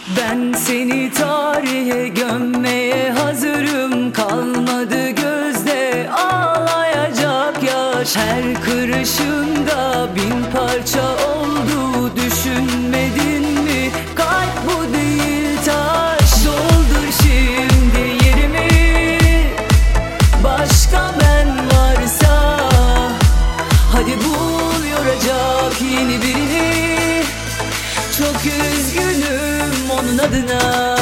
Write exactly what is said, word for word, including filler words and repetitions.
Ben seni tarihe gömmeye hazırım. Kalmadı gözde ağlayacak yaş. Her kırışında bin parça oldu. Düşünmedin mi? Kalp bu değil taş. Doldur şimdi yerimi. Başka ben varsa hadi bul yoracak yeni birini. Çok üzgünüm onun adına.